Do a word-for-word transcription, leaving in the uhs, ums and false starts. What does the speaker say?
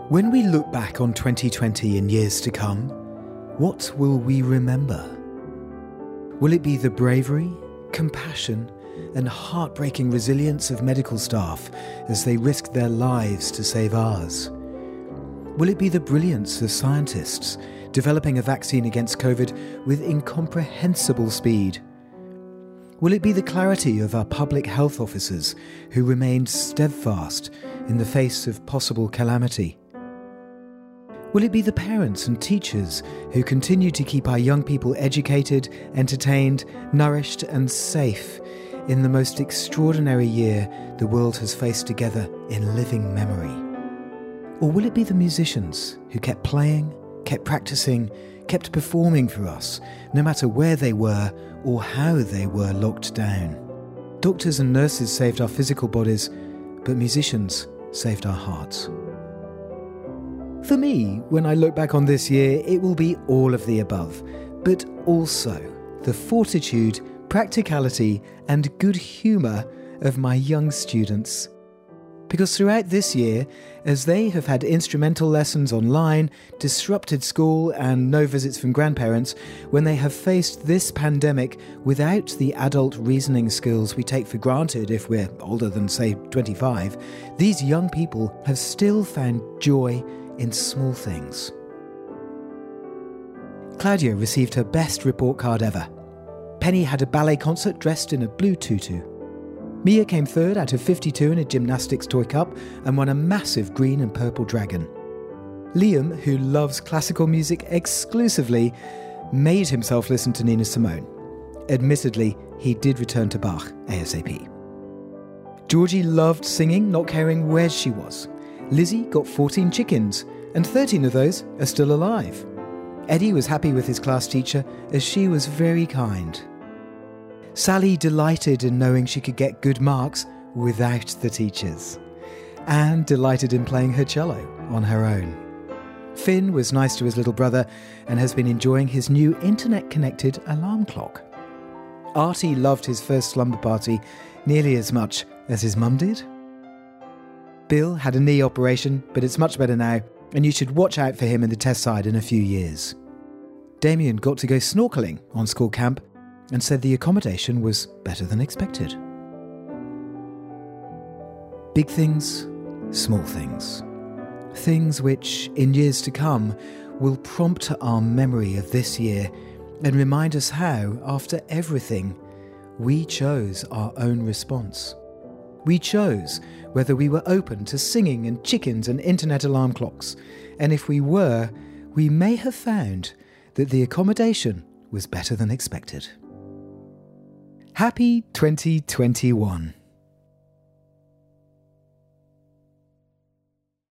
When we look back on twenty twenty in years to come, what will we remember? Will it be the bravery, compassion, and heartbreaking resilience of medical staff as they risked their lives to save ours? Will it be the brilliance of scientists developing a vaccine against COVID with incomprehensible speed? Will it be the clarity of our public health officers who remained steadfast in the face of possible calamity? Will it be the parents and teachers who continue to keep our young people educated, entertained, nourished and safe in the most extraordinary year the world has faced together in living memory? Or will it be the musicians who kept playing, kept practicing, kept performing for us, no matter where they were or how they were locked down? Doctors and nurses saved our physical bodies, but musicians saved our hearts. For me, when I look back on this year, it will be all of the above, but also the fortitude, practicality, and good humour of my young students. Because throughout this year, as they have had instrumental lessons online, disrupted school and no visits from grandparents, when they have faced this pandemic without the adult reasoning skills we take for granted if we're older than, say, twenty-five, these young people have still found joy in small things. Claudia received her best report card ever. Penny had a ballet concert dressed in a blue tutu. Mia came third out of fifty-two in a gymnastics toy cup and won a massive green and purple dragon. Liam, who loves classical music exclusively, made himself listen to Nina Simone. Admittedly, he did return to Bach ASAP. Georgie loved singing, not caring where she was. Lizzie got fourteen chickens, and thirteen of those are still alive. Eddie was happy with his class teacher, as she was very kind. Sally delighted in knowing she could get good marks without the teachers, and delighted in playing her cello on her own. Finn was nice to his little brother and has been enjoying his new internet-connected alarm clock. Artie loved his first slumber party nearly as much as his mum did. Bill had a knee operation, but it's much better now, and you should watch out for him in the test side in a few years. Damien got to go snorkelling on school camp and said the accommodation was better than expected. Big things, small things. Things which, in years to come, will prompt our memory of this year and remind us how, after everything, we chose our own response. We chose whether we were open to singing and chickens and internet alarm clocks, and if we were, we may have found that the accommodation was better than expected. Happy twenty twenty-one.